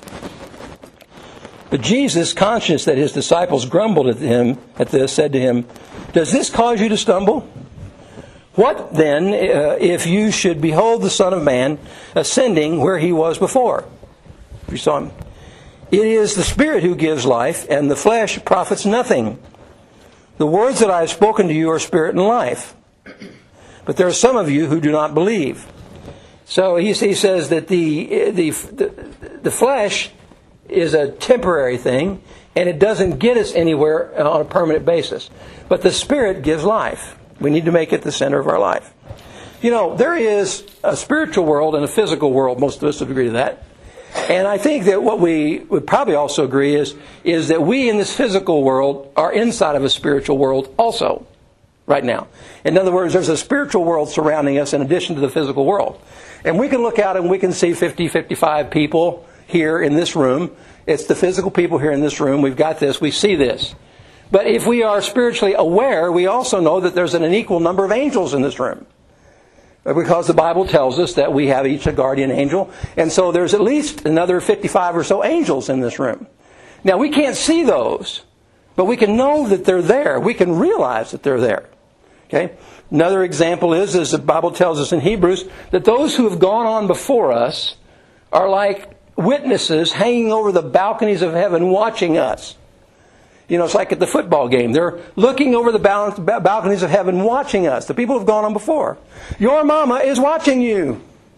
But Jesus, conscious that his disciples grumbled at him at this, said to him, "Does this cause you to stumble? What then uh, if you should behold the Son of Man ascending where he was before?" If you saw him. "It is the Spirit who gives life, and the flesh profits nothing. The words that I have spoken to you are spirit and life. But there are some of you who do not believe." So he, he says that the, the the the flesh is a temporary thing, and it doesn't get us anywhere on a permanent basis. But the Spirit gives life. We need to make it the center of our life. You know, there is a spiritual world and a physical world. Most of us would agree to that. And I think that what we would probably also agree is, is that we in this physical world are inside of a spiritual world also, right now. In other words, there's a spiritual world surrounding us in addition to the physical world. And we can look out and we can see fifty, fifty-five people here in this room. It's the physical people here in this room. We've got this. We see this. But if we are spiritually aware, we also know that there's an unequal number of angels in this room. Because the Bible tells us that we have each a guardian angel. And so there's at least another fifty-five or so angels in this room. Now, we can't see those, but we can know that they're there. We can realize that they're there. Okay? Another example is, as the Bible tells us in Hebrews, that those who have gone on before us are like witnesses hanging over the balconies of heaven watching us. You know, it's like at the football game. They're looking over the balconies of heaven watching us. The people who have gone on before. Your mama is watching you.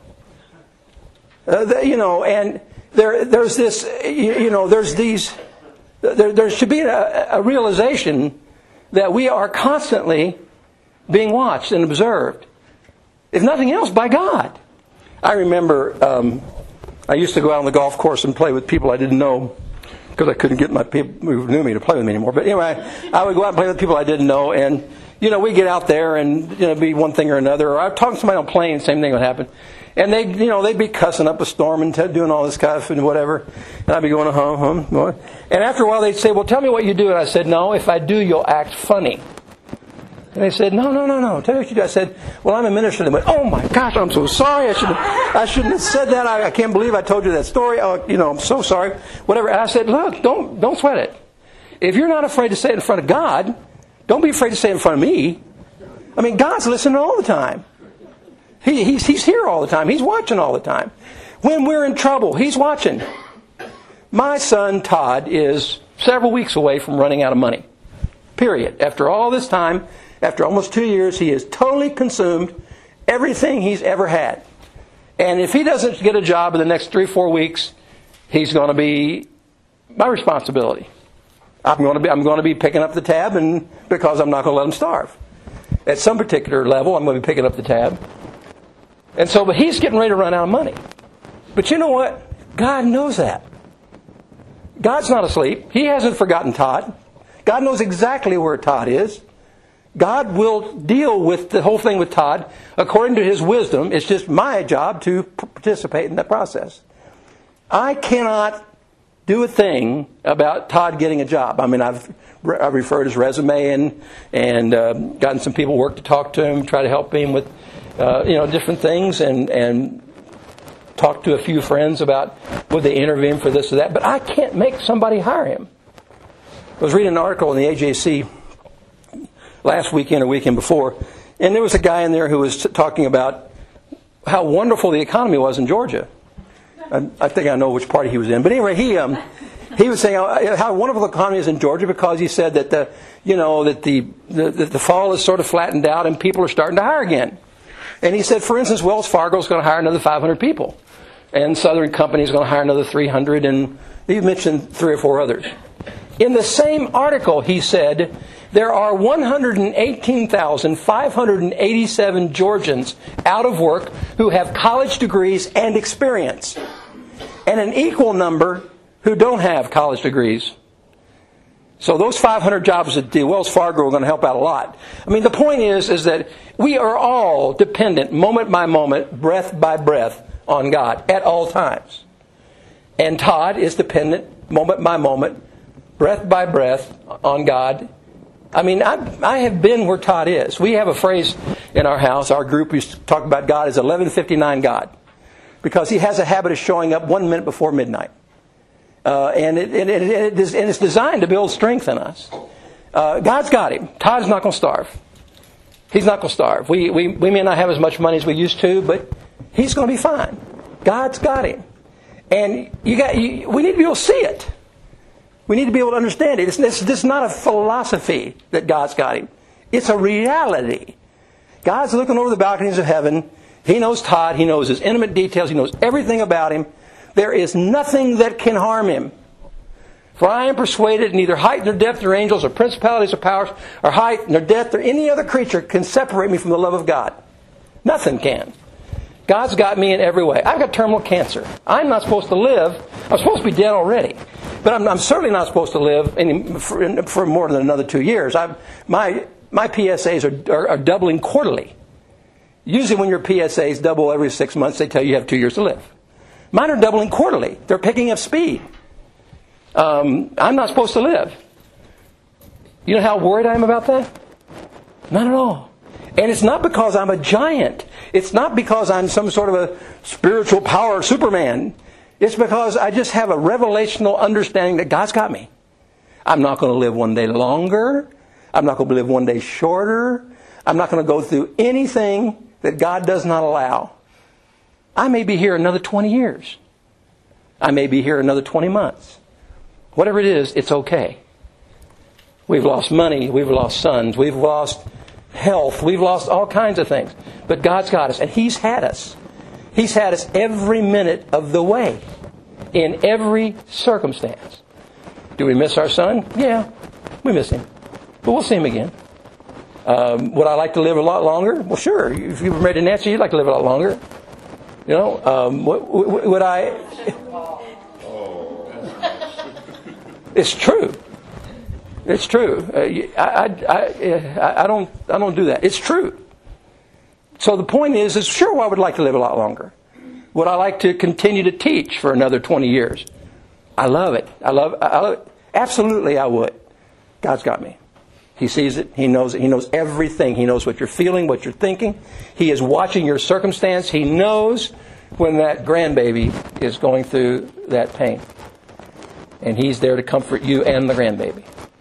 Uh, the, you know, and there, there's this, you, you know, there's these, there, there should be a, a realization that we are constantly being watched and observed. If nothing else, by God. I remember um, I used to go out on the golf course and play with people I didn't know, because I couldn't get my people who knew me to play with me anymore. But anyway, I would go out and play with people I didn't know, and you know, we get out there and you know, be one thing or another. Or I'd talk to somebody on a plane, same thing would happen, and they, you know, they'd be cussing up a storm and t- doing all this stuff and whatever, and I'd be going, hum, hum, hum. And after a while, they'd say, "Well, tell me what you do." And I said, "No, if I do, you'll act funny." And they said, "No, no, no, no. Tell me what you do." I said, "Well, I'm a minister." They went, "Oh my gosh, I'm so sorry. I should have, I shouldn't have said that. I, I can't believe I told you that story. Oh, you know, I'm so sorry." Whatever. And I said, "Look, don't don't sweat it. If you're not afraid to say it in front of God, don't be afraid to say it in front of me. I mean, God's listening all the time. He, he's he's here all the time. He's watching all the time. When we're in trouble, He's watching. My son Todd is several weeks away from running out of money. Period. After all this time, After almost two years, he has totally consumed everything he's ever had. And if he doesn't get a job in the next three or four weeks, he's going to be my responsibility. I'm going to be I'm going to be picking up the tab, and because I'm not going to let him starve. At some particular level, I'm going to be picking up the tab. And so, but he's getting ready to run out of money. But you know what? God knows that. God's not asleep. He hasn't forgotten Todd. God knows exactly where Todd is. God will deal with the whole thing with Todd according to His wisdom. It's just my job to participate in that process. I cannot do a thing about Todd getting a job. I mean, I've I've referred his resume and and uh, gotten some people work to talk to him, try to help him with uh, you know different things, and and talk to a few friends about would they interview him for this or that. But I can't make somebody hire him. I was reading an article in the A J C last weekend or weekend before, and there was a guy in there who was talking about how wonderful the economy was in Georgia. I, I think I know which party he was in, but anyway, he um, he was saying how, how wonderful the economy is in Georgia because he said that the you know that the the, the fall is sort of flattened out and people are starting to hire again. And he said, for instance, Wells Fargo is going to hire another five hundred people, and Southern Company is going to hire another three hundred, and he mentioned three or four others. In the same article, he said, there are one hundred eighteen thousand five hundred eighty-seven Georgians out of work who have college degrees and experience, and an equal number who don't have college degrees. So those five hundred jobs at the Wells Fargo are going to help out a lot. I mean, the point is, is that we are all dependent, moment by moment, breath by breath, on God at all times. And Todd is dependent, moment by moment, breath by breath, on God. I mean, I, I have been where Todd is. We have a phrase in our house, our group used to talk about God as eleven fifty-nine God, because He has a habit of showing up one minute before midnight. Uh, and, it, it, it, it is, and it's designed to build strength in us. Uh, God's got him. Todd's not going to starve. He's not going to starve. We, we, we may not have as much money as we used to, but he's going to be fine. God's got him. And you got, you, we need to be able to see it. We need to be able to understand it. It's, this, this is not a philosophy that God's got him. It's a reality. God's looking over the balconies of heaven. He knows Todd. He knows his intimate details. He knows everything about him. There is nothing that can harm him. For I am persuaded neither height nor depth nor angels or principalities or powers or height nor depth or any other creature can separate me from the love of God. Nothing can. God's got me in every way. I've got terminal cancer. I'm not supposed to live. I'm supposed to be dead already. But I'm, I'm certainly not supposed to live any, for, for more than another two years. I've, my, my P S As are, are, are doubling quarterly. Usually when your P S As double every six months, they tell you you have two years to live. Mine are doubling quarterly. They're picking up speed. Um, I'm not supposed to live. You know how worried I am about that? Not at all. And it's not because I'm a giant. It's not because I'm some sort of a spiritual power Superman. It's because I just have a revelational understanding that God's got me. I'm not going to live one day longer. I'm not going to live one day shorter. I'm not going to go through anything that God does not allow. I may be here another twenty years. I may be here another twenty months. Whatever it is, it's okay. We've lost money. We've lost sons. We've lost health. We've lost all kinds of things. But God's got us. And He's had us. He's had us every minute of the way. In every circumstance. Do we miss our son? Yeah, we miss him. But we'll see him again. Um, would I like to live a lot longer? Well, sure. If you were married to Nancy, you'd like to live a lot longer. You know, um, would, would I... It's true. It's true. Uh, I, I, I, I don't. I don't do that. It's true. So the point is, is sure, I would like to live a lot longer. Would I like to continue to teach for another twenty years? I love it. I love. I love it. Absolutely, I would. God's got me. He sees it. He knows it. He knows everything. He knows what you're feeling, what you're thinking. He is watching your circumstance. He knows when that grandbaby is going through that pain. And He's there to comfort you and the grandbaby.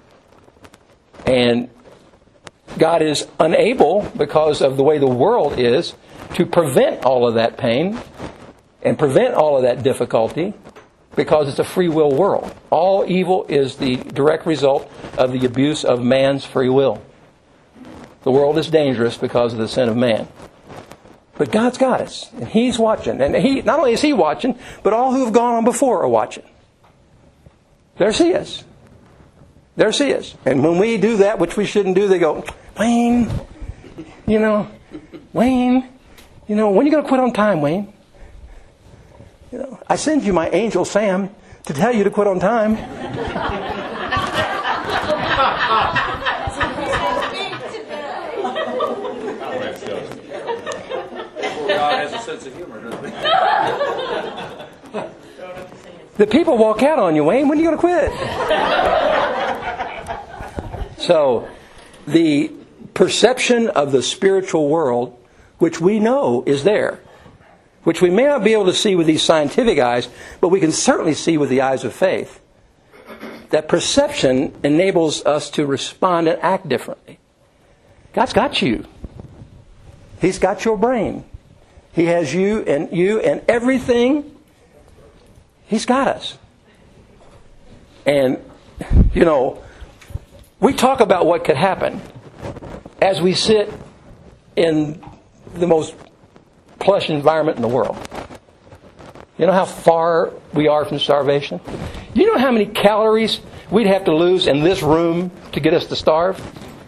And God is unable, because of the way the world is, to prevent all of that pain and prevent all of that difficulty, because it's a free will world. All evil is the direct result of the abuse of man's free will. The world is dangerous because of the sin of man. But God's got us, and He's watching. And He not only is He watching, but all who have gone on before are watching. There's He is. There's He is. And when we do that, which we shouldn't do, they go, Wayne, you know, Wayne, you know, when are you going to quit on time, Wayne? You know, I send you my angel Sam to tell you to quit on time. God has a sense of humor, doesn't he? The people walk out on you, Wayne. When are you going to quit? So, the perception of the spiritual world, which we know is there, which we may not be able to see with these scientific eyes, but we can certainly see with the eyes of faith. That perception enables us to respond and act differently. God's got you. He's got your brain. He has you and you and everything. He's got us. And, you know, we talk about what could happen as we sit in the most plush environment in the world. You know how far we are from starvation? Do you know how many calories we'd have to lose in this room to get us to starve?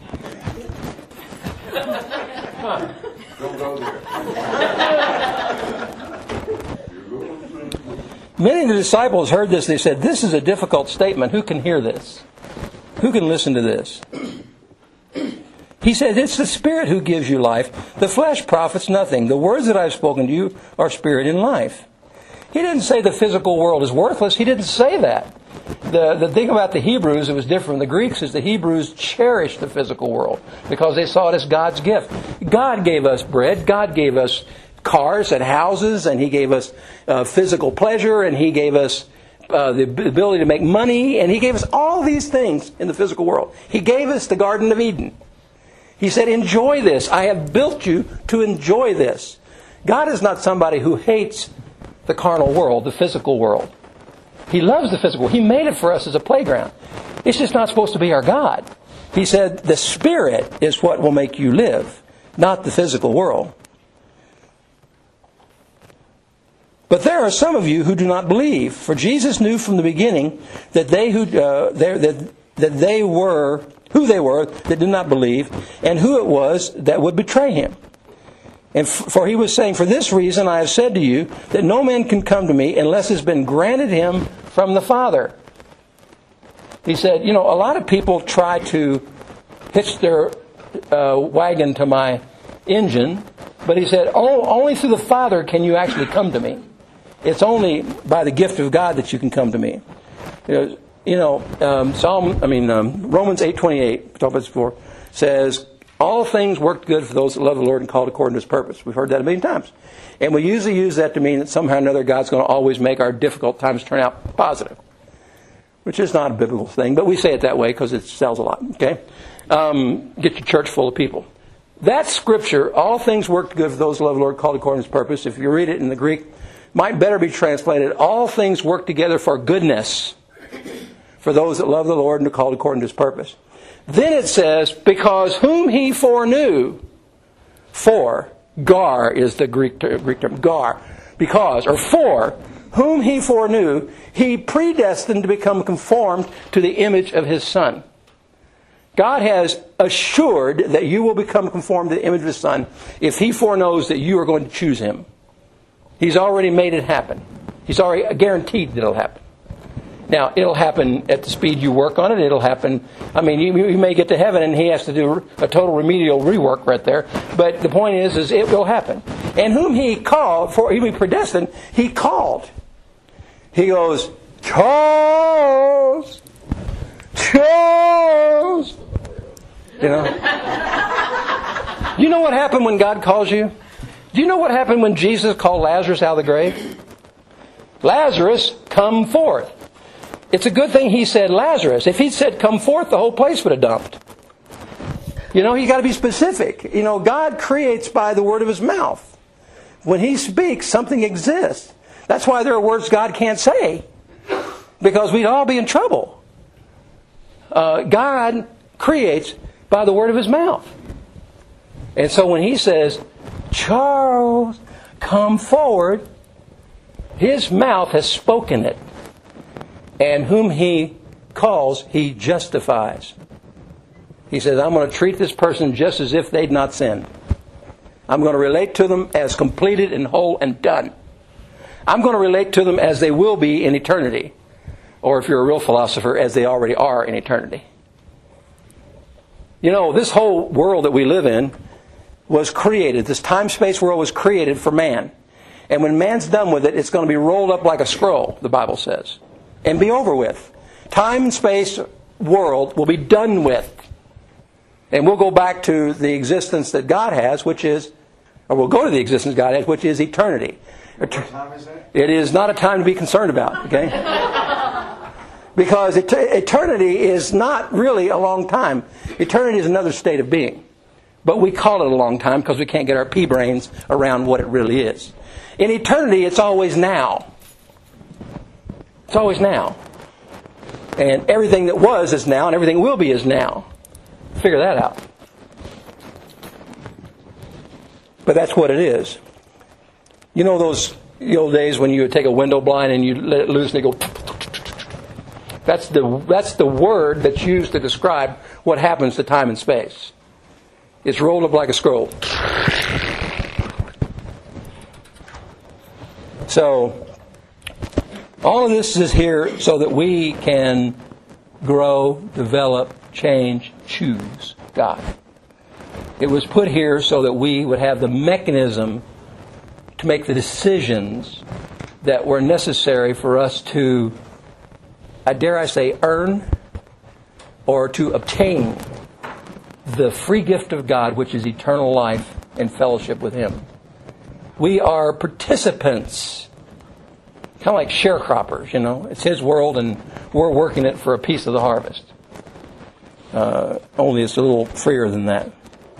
Don't go there. Many of the disciples heard this. They said, this is a difficult statement. Who can hear this? Who can listen to this? He said, it's the Spirit who gives you life. The flesh profits nothing. The words that I've spoken to you are spirit and life. He didn't say the physical world is worthless. He didn't say that. The, the thing about the Hebrews, it was different from the Greeks, is the Hebrews cherished the physical world because they saw it as God's gift. God gave us bread. God gave us cars and houses, and He gave us uh, physical pleasure, and He gave us uh, the ability to make money, and He gave us all these things in the physical world. He gave us the Garden of Eden. He said, enjoy this. I have built you to enjoy this. God is not somebody who hates the carnal world, the physical world. He loves the physical world. He made it for us as a playground. It's just not supposed to be our God. He said, the Spirit is what will make you live, not the physical world. But there are some of you who do not believe, for Jesus knew from the beginning that they who uh, that that they were who they were that did not believe, and who it was that would betray Him. And f- for He was saying, for this reason I have said to you that no man can come to me unless it's been granted him from the Father. He said, you know, a lot of people try to hitch their uh, wagon to my engine, but He said, oh, only through the Father can you actually come to me. It's only by the gift of God that you can come to me. You know, you know um, Psalm. I mean, um, Romans eight twenty-eight. We talked about this before. Says all things work good for those that love the Lord and called according to His purpose. We've heard that a million times, and we usually use that to mean that somehow or another God's going to always make our difficult times turn out positive, which is not a biblical thing, but we say it that way because it sells a lot. Okay, um, get your church full of people. That scripture, all things work good for those who love the Lord, called according to His purpose. If you read it in the Greek, might better be translated, all things work together for goodness for those that love the Lord and are called according to His purpose. Then it says, because whom He foreknew, for, gar is the Greek term, Greek term, gar, because, or for, whom He foreknew, He predestined to become conformed to the image of His Son. God has assured that you will become conformed to the image of His Son if He foreknows that you are going to choose Him. He's already made it happen. He's already guaranteed that it'll happen. Now, it'll happen at the speed you work on it. It'll happen, I mean, you, you may get to heaven and He has to do a total remedial rework right there. But the point is, is it will happen. And whom He called, for whom He predestined, He called. He goes, Charles! Charles! You know? You know what happened when God calls you? Do you know what happened when Jesus called Lazarus out of the grave? Lazarus, come forth. It's a good thing He said Lazarus. If He'd said come forth, the whole place would have dumped. You know, you got to be specific. You know, God creates by the word of His mouth. When He speaks, something exists. That's why there are words God can't say, because we'd all be in trouble. Uh, God creates by the word of His mouth. And so when he says, Charles, come forward, his mouth has spoken it. And whom he calls, he justifies. He says, I'm going to treat this person just as if they'd not sinned. I'm going to relate to them as completed and whole and done. I'm going to relate to them as they will be in eternity. Or if you're a real philosopher, as they already are in eternity. You know, this whole world that we live in was created. This time-space world was created for man. And when man's done with it, it's going to be rolled up like a scroll, the Bible says, and be over with. Time and space world will be done with. And we'll go back to the existence that God has, which is, or we'll go to the existence God has, which is eternity. What time is that? It is not a time to be concerned about, okay? Because et- eternity is not really a long time. Eternity is another state of being. But we call it a long time because we can't get our pea brains around what it really is. In eternity, it's always now. It's always now. And everything that was is now, and everything will be is now. Figure that out. But that's what it is. You know those the old days when you would take a window blind and you let it loose and it go... That's the, that's the word that's used to describe what happens to time and space. It's rolled up like a scroll. So, all of this is here so that we can grow, develop, change, choose God. It was put here so that we would have the mechanism to make the decisions that were necessary for us to, I dare I say, earn or to obtain the free gift of God, which is eternal life and fellowship with Him. We are participants, kind of like sharecroppers, you know. It's His world and we're working it for a piece of the harvest. Uh, only it's a little freer than that.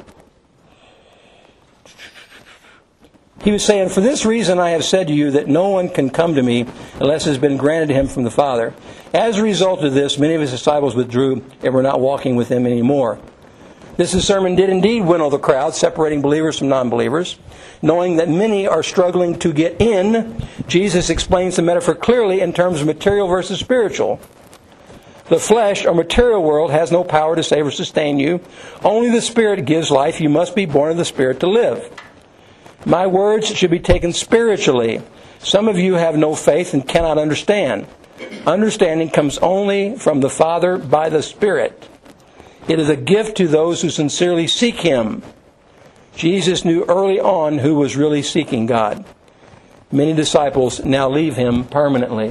He was saying, for this reason I have said to you that no one can come to me unless it has been granted to him from the Father. As a result of this, many of his disciples withdrew and were not walking with him anymore. This sermon did indeed winnow the crowd, separating believers from non-believers. Knowing that many are struggling to get in, Jesus explains the metaphor clearly in terms of material versus spiritual. The flesh or material world has no power to save or sustain you. Only the Spirit gives life. You must be born of the Spirit to live. My words should be taken spiritually. Some of you have no faith and cannot understand. Understanding comes only from the Father by the Spirit. It is a gift to those who sincerely seek Him. Jesus knew early on who was really seeking God. Many disciples now leave Him permanently.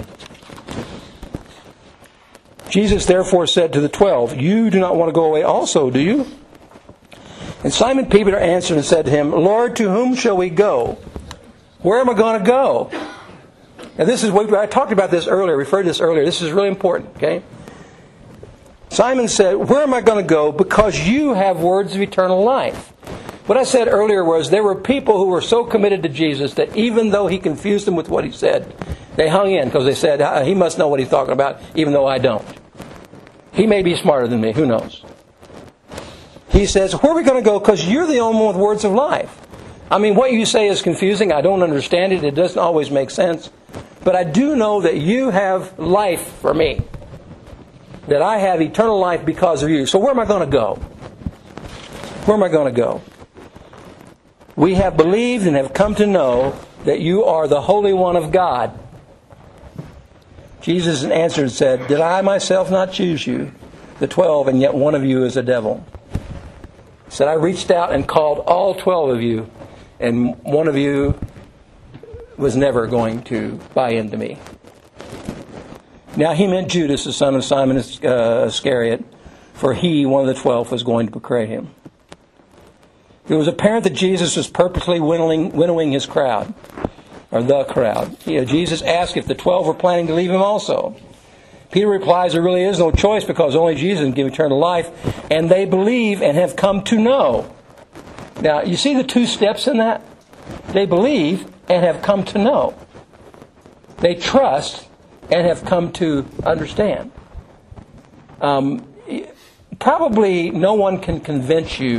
Jesus therefore said to the twelve, you do not want to go away also, do you? And Simon Peter answered and said to Him, Lord, to whom shall we go? Where am I going to go? And this is what I talked about this earlier, referred to this earlier. This is really important, okay? Simon said, where am I going to go? Because you have words of eternal life. What I said earlier was there were people who were so committed to Jesus that even though He confused them with what He said, they hung in because they said, He must know what He's talking about, even though I don't. He may be smarter than me, who knows? He says, where are we going to go? Because you're the only one with words of life. I mean, what you say is confusing. I don't understand it. It doesn't always make sense. But I do know that you have life for me. That I have eternal life because of you. So where am I going to go? Where am I going to go? We have believed and have come to know that you are the Holy One of God. Jesus answered and said, did I myself not choose you, the twelve, and yet one of you is a devil? He said, I reached out and called all twelve of you, and one of you was never going to buy into me. Now he meant Judas, the son of Simon Iscariot, for he, one of the twelve, was going to betray him. It was apparent that Jesus was purposely winnowing, winnowing his crowd, or the crowd. You know, Jesus asked if the twelve were planning to leave him also. Peter replies, there really is no choice because only Jesus can give eternal life, and they believe and have come to know. Now, you see the two steps in that? They believe and have come to know. They trust and have come to understand. Um, probably no one can convince you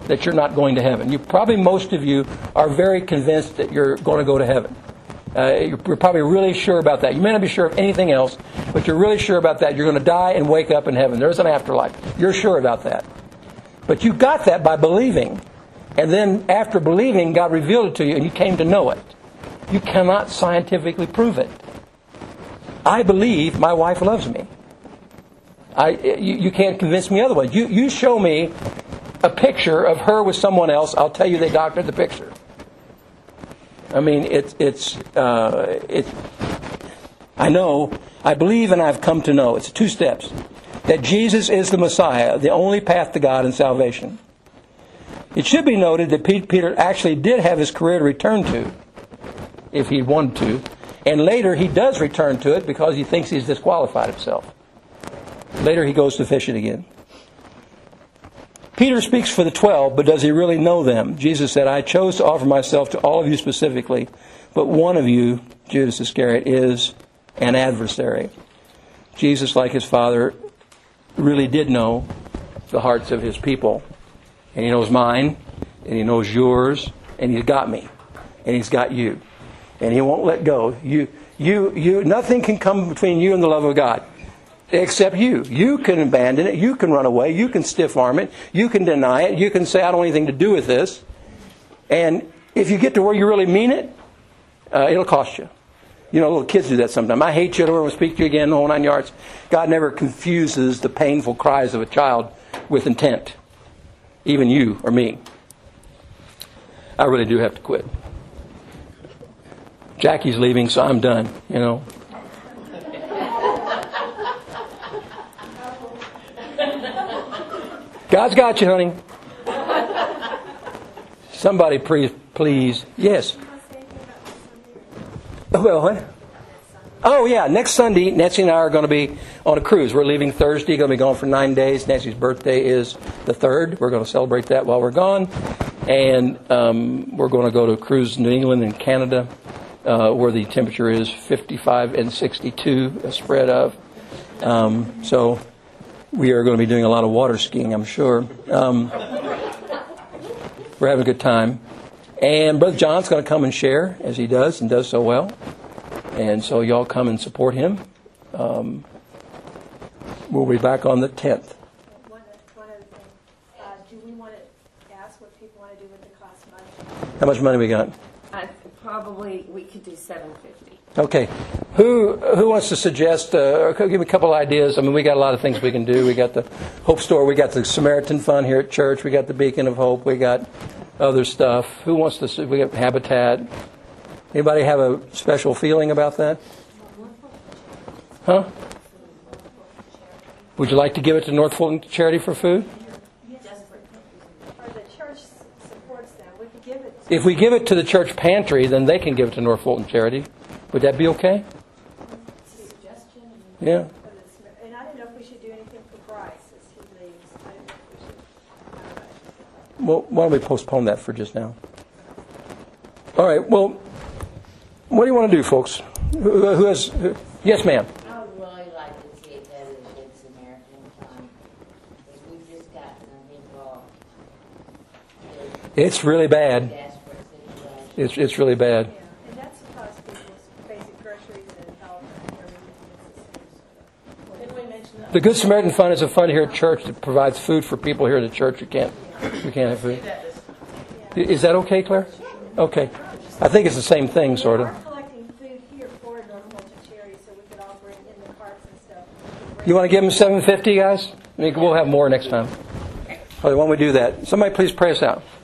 that you're not going to heaven. You probably, most of you, are very convinced that you're going to go to heaven. Uh, you're, you're probably really sure about that. You may not be sure of anything else, but you're really sure about that. You're going to die and wake up in heaven. There's an afterlife. You're sure about that. But you got that by believing. And then after believing, God revealed it to you and you came to know it. You cannot scientifically prove it. I believe my wife loves me. I, you, you can't convince me otherwise. You, you show me a picture of her with someone else, I'll tell you they doctored the picture. I mean, it's, it's, uh, it, I know, I believe and I've come to know. It's two steps. That Jesus is the Messiah, the only path to God and salvation. It should be noted that Peter actually did have his career to return to, if he wanted to. And later he does return to it because he thinks he's disqualified himself. Later he goes to fishing again. Peter speaks for the twelve, but does he really know them? Jesus said, I chose to offer myself to all of you specifically, but one of you, Judas Iscariot, is an adversary. Jesus, like his Father, really did know the hearts of his people. And he knows mine, and he knows yours, and he's got me, and he's got you. And he won't let go. You, you, you, nothing can come between you and the love of God. Except you. You can abandon it. You can run away. You can stiff arm it. You can deny it. You can say, I don't want anything to do with this. And if you get to where you really mean it, uh, it'll cost you. You know, little kids do that sometimes. I hate you. I don't want to speak to you again. The whole nine yards. God never confuses the painful cries of a child with intent. Even you or me. I really do have to quit. Jackie's leaving, so I'm done, you know. God's got you, honey. Somebody, please, please. Yes. Well, what? Oh, yeah. Next Sunday, Nancy and I are going to be on a cruise. We're leaving Thursday. Going to be gone for nine days. Nancy's birthday is the third. We're going to celebrate that while we're gone. And um, we're going to go to a cruise in New England and Canada, uh, where the temperature is fifty-five and sixty-two, a spread of. Um, so... We are going to be doing a lot of water skiing, I'm sure. Um, we're having a good time. And Brother John's going to come and share, as he does, and does so well. And so y'all come and support him. Um, we'll be back on the tenth. One, one other thing. Uh, do we want to ask what people want to do with the cost money? How much money we got? Uh, probably we could do seven fifty. Okay. Who who wants to suggest, uh, give me a couple ideas? I mean, we got a lot of things we can do. We got the Hope Store. We got the Samaritan Fund here at church. We got the Beacon of Hope. We got other stuff. Who wants to, we got Habitat. Anybody have a special feeling about that? Huh? Would you like to give it to North Fulton Charity for food? Or the church supports them. We could give it to If we give it to the church pantry, then they can give it to North Fulton Charity. Would that be okay? suggestion. Yeah. And I don't know if we should do anything for Bryce as he leaves. I don't know if we should. Well, why don't we postpone that for just now? All right. Well, what do you want to do, folks? Who, who has? Who, yes, ma'am. I would really like to see it better than Good Samaritan Fund, because we've just gotten involved. It's really bad. Desperate situation. It's it's really bad. Yeah, and that's because people's basic groceries and health and everything. Didn't we mention that? The Good Samaritan Fund is a fund here at church that provides food for people here at the church who can't who can't have food. Is that okay, Claire? Okay. I think it's the same thing, sort of. We're collecting food here for North Fulton Charity, so we could all bring in the carts and stuff. You want to give them seven fifty, guys? I mean, we'll have more next time. Okay, why don't we do that? Somebody please pray us out.